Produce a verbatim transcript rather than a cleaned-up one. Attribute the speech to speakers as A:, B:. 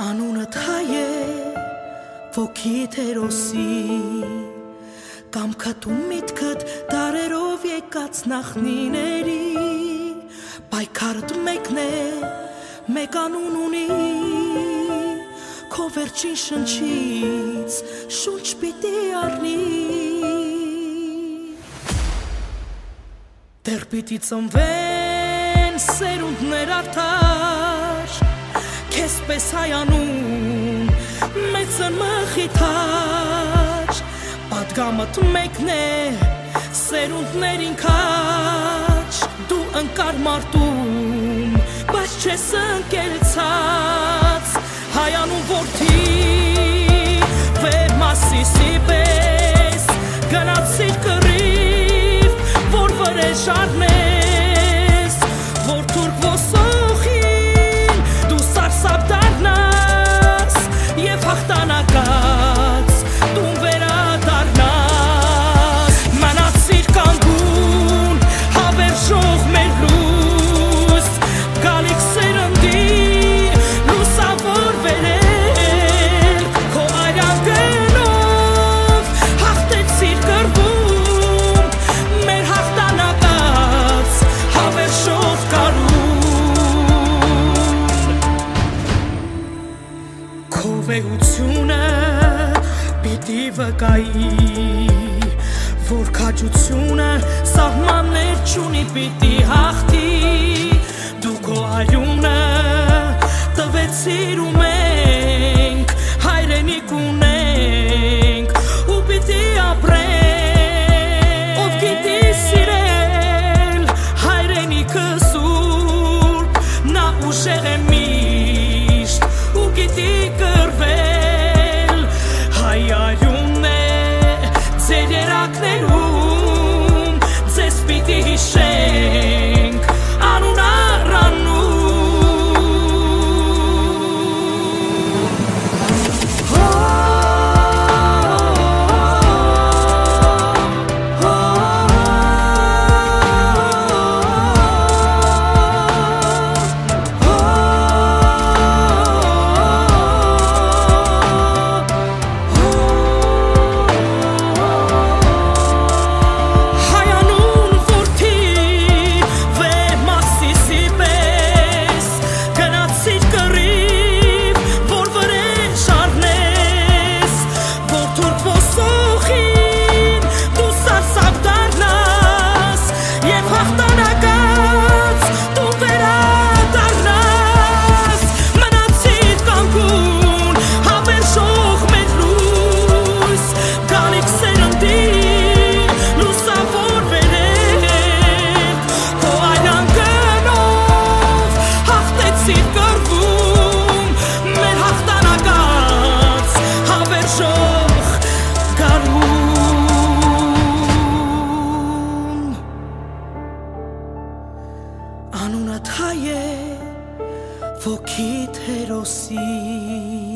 A: Անունդ հայ է, ոգիդ հերոսի, կամքդ ու միտքդ դարերով եկած նախնիների, պայքարդ մեկն է, մեկ անուն ունի, քո վերջին շնչից շունչ պիտի առնի, դեռ պիտի ծնվեն սերունդներ արդար, քեզ պես հայանուն մեծն մխիթար, պատգամդ մեկն է սերունդներին քաչ, դու ընկար մարդում, բայց չես ընկերցած, հայանուն որդի վեր մասիսի պես, գնացիր կռիվ, որ վրեժ առնես, որ թուրք ոսոխին դու սարսափ դառնաս և հաղթանակած դու վերադառնաս, մնացիր կանգուն հավերժող մեր լույս, գալիք սերնդի լուսավոր վերել, քո արյան գնով հաղթեցիր կռվում, մեր հաղթանակած հավերժող կարուն, քո վեհությունը պիտի վկայի, որ քաջությունը սահմաններ չունի պիտի հաղթի, դու քո արյունը տվեցիր ու մենք հայրենիք ունենք ու պիտի ապրենք, ով գիտի սիրել հայրենիքը սուրբ, նա ուժեղ է միշտ ու գիտի կռվել, հայ արյունն է ձեր երակներում, ձեզ պիտի հիշենք անուն առ անուն, անունդ հայ է, ոգիդ հերոսի